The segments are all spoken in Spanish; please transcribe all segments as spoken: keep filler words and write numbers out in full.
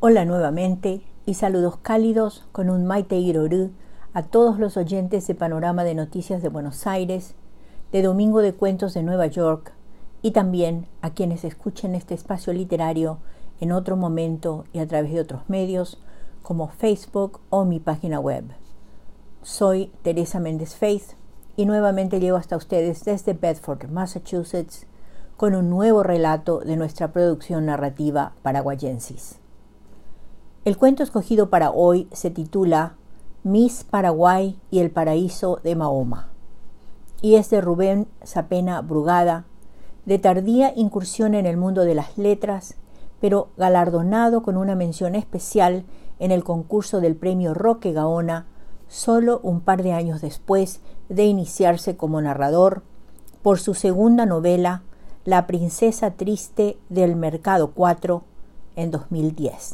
Hola nuevamente y saludos cálidos con un Maite Irorú a todos los oyentes de Panorama de Noticias de Buenos Aires, de Domingo de Cuentos de Nueva York y también a quienes escuchen este espacio literario en otro momento y a través de otros medios como Facebook o mi página web. Soy Teresa Méndez Faith y nuevamente llego hasta ustedes desde Bedford, Massachusetts, con un nuevo relato de nuestra producción narrativa paraguayensis. El cuento escogido para hoy se titula Miss Paraguay y el paraíso de Mahoma y es de Rubén Sapena Brugada, de tardía incursión en el mundo de las letras, pero galardonado con una mención especial en el concurso del premio Roque Gaona solo un par de años después de iniciarse como narrador por su segunda novela La princesa triste del Mercado cuatro en dos mil diez.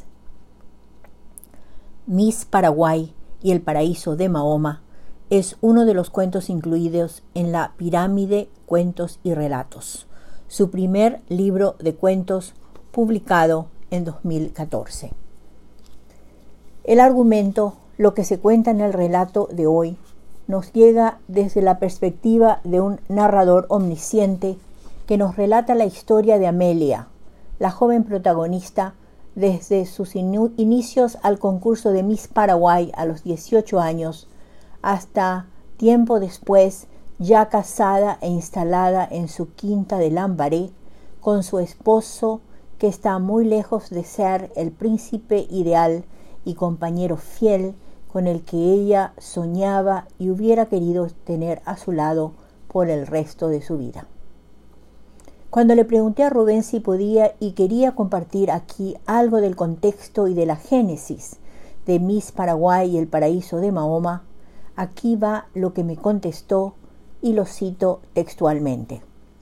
Miss Paraguay y el paraíso de Mahoma es uno de los cuentos incluidos en la Pirámide Cuentos y Relatos, su primer libro de cuentos publicado en dos mil catorce. El argumento, lo que se cuenta en el relato de hoy, nos llega desde la perspectiva de un narrador omnisciente que nos relata la historia de Amelia, la joven protagonista desde sus inu- inicios al concurso de Miss Paraguay a los dieciocho años, hasta tiempo después, ya casada e instalada en su quinta de Lambaré, con su esposo que está muy lejos de ser el príncipe ideal y compañero fiel con el que ella soñaba y hubiera querido tener a su lado por el resto de su vida. Cuando le pregunté a Rubén si podía y quería compartir aquí algo del contexto y de la génesis de Miss Paraguay y el paraíso de Mahoma, aquí va lo que me contestó y lo cito textualmente.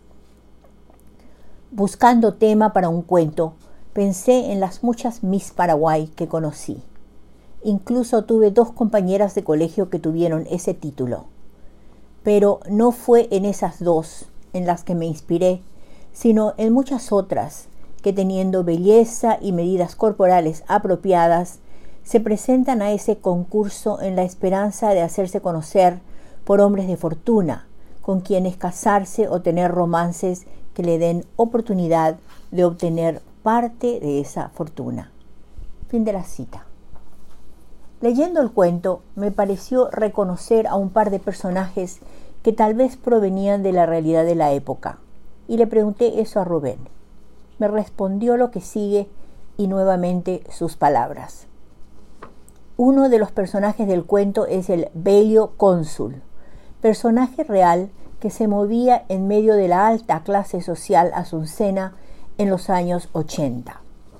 Buscando tema para un cuento, pensé en las muchas Miss Paraguay que conocí. Incluso tuve dos compañeras de colegio que tuvieron ese título. Pero no fue en esas dos en las que me inspiré, sino en muchas otras que, teniendo belleza y medidas corporales apropiadas, se presentan a ese concurso en la esperanza de hacerse conocer por hombres de fortuna, con quienes casarse o tener romances que le den oportunidad de obtener parte de esa fortuna. Fin de la cita. Leyendo el cuento, me pareció reconocer a un par de personajes que tal vez provenían de la realidad de la época. Y le pregunté eso a Rubén. Me respondió lo que sigue y nuevamente sus palabras. Uno de los personajes del cuento es el bello cónsul, personaje real que se movía en medio de la alta clase social asuncena en los años ochenta.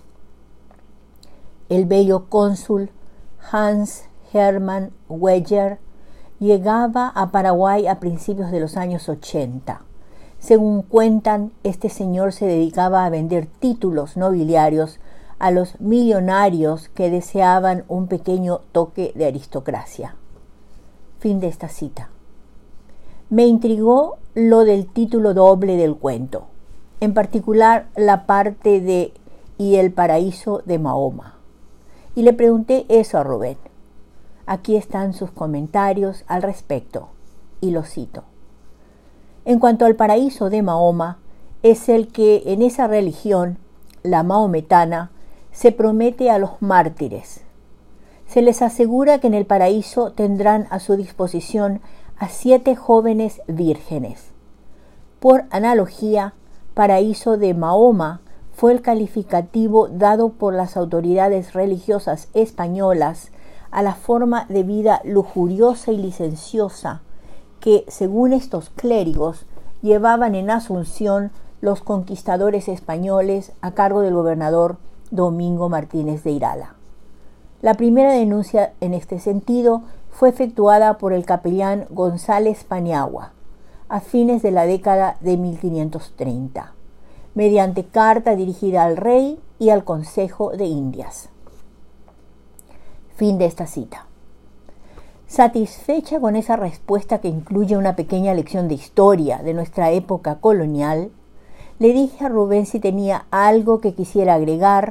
El bello cónsul Hans Hermann Weger llegaba a Paraguay a principios de los años ochenta. Según cuentan, este señor se dedicaba a vender títulos nobiliarios a los millonarios que deseaban un pequeño toque de aristocracia. Fin de esta cita. Me intrigó lo del título doble del cuento, en particular la parte de y el paraíso de Mahoma. Y le pregunté eso a Rubén. Aquí están sus comentarios al respecto, y lo cito. En cuanto al paraíso de Mahoma, es el que en esa religión, la mahometana, se promete a los mártires. Se les asegura que en el paraíso tendrán a su disposición a siete jóvenes vírgenes. Por analogía, paraíso de Mahoma fue el calificativo dado por las autoridades religiosas españolas a la forma de vida lujuriosa y licenciosa que, según estos clérigos, llevaban en Asunción los conquistadores españoles a cargo del gobernador Domingo Martínez de Irala. La primera denuncia en este sentido fue efectuada por el capellán González Paniagua a fines de la década de mil quinientos treinta, mediante carta dirigida al rey y al Consejo de Indias. Fin de esta cita. Satisfecha con esa respuesta que incluye una pequeña lección de historia de nuestra época colonial, le dije a Rubén si tenía algo que quisiera agregar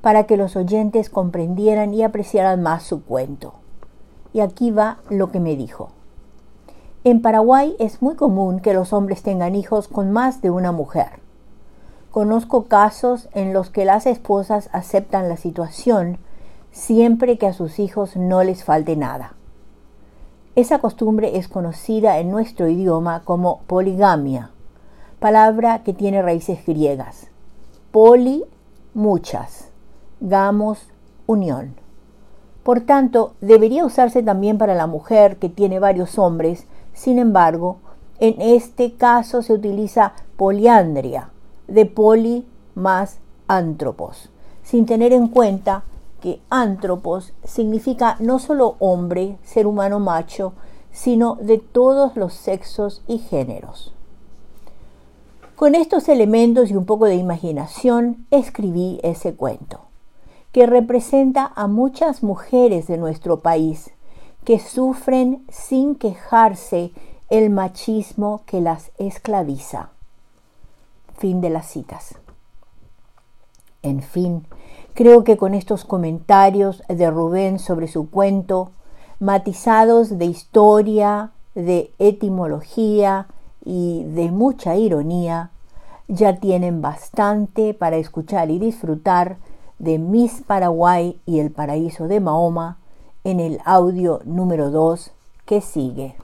para que los oyentes comprendieran y apreciaran más su cuento. Y aquí va lo que me dijo. En Paraguay es muy común que los hombres tengan hijos con más de una mujer. Conozco casos en los que las esposas aceptan la situación siempre que a sus hijos no les falte nada. Esa costumbre es conocida en nuestro idioma como poligamia, palabra que tiene raíces griegas. Poli, muchas, gamos, unión. Por tanto, debería usarse también para la mujer que tiene varios hombres. Sin embargo, en este caso se utiliza poliandria, de poli más antropos, sin tener en cuenta que antropos significa no solo hombre, ser humano macho, sino de todos los sexos y géneros. Con estos elementos y un poco de imaginación escribí ese cuento, que representa a muchas mujeres de nuestro país que sufren sin quejarse el machismo que las esclaviza. Fin de las citas. En fin, creo que con estos comentarios de Rubén sobre su cuento, matizados de historia, de etimología y de mucha ironía, ya tienen bastante para escuchar y disfrutar de Miss Paraguay y el paraíso de Mahoma en el audio número dos que sigue.